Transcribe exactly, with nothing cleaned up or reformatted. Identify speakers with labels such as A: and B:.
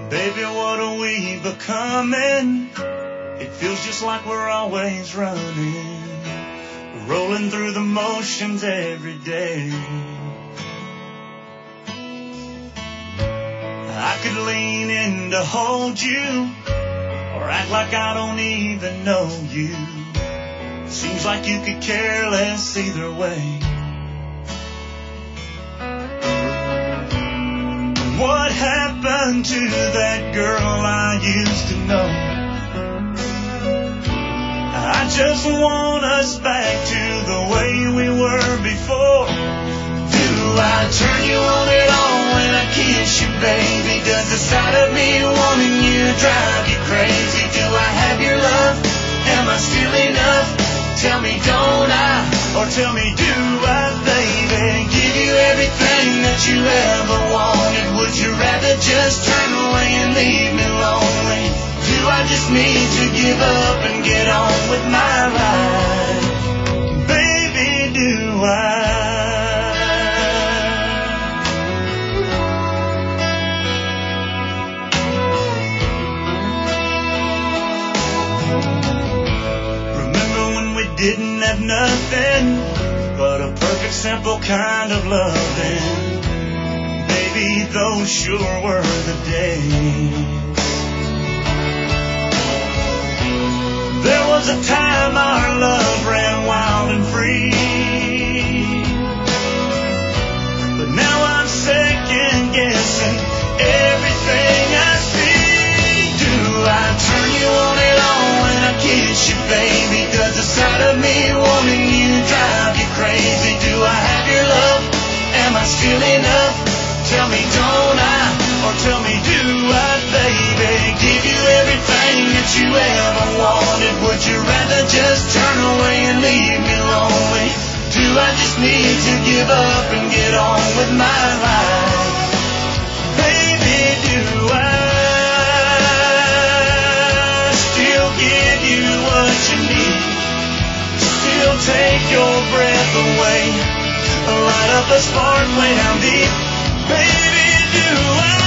A: Baby, what are we becoming? It feels just like we're always running, rolling through the motions every day. I could lean in to hold you, or act like I don't even know you. Seems like you could care less either way. What happened to that girl I used to know? I just want us back to the way we were before. Do I turn you on and on when I kiss you, baby? Does the sight of me wanting you drive you crazy? Do I have your love? Am I still enough? Tell me, don't I? Or tell me, do I, baby? Give you everything that you ever wanted. Would you rather just turn away and leave me lonely? Do I just need to give up and get on with my life? Baby, do I? Didn't have nothing but a perfect, simple kind of loving. Baby, those sure were the days. There was a time our love ran wild and free, but now I'm second guessing everything I see. Do I turn you on and on when I kiss you, baby? Does the sight of me wanting you drive you crazy? Do I have your love? Am I still enough? Tell me, don't I? Or tell me, do I, baby? Give you everything that you ever wanted. Would you rather just turn away and leave me lonely? Do I just need to give up and get on with my life? Baby, do I still give you what you need? Still take your breath away, light up a spark way down deep. Baby, do I?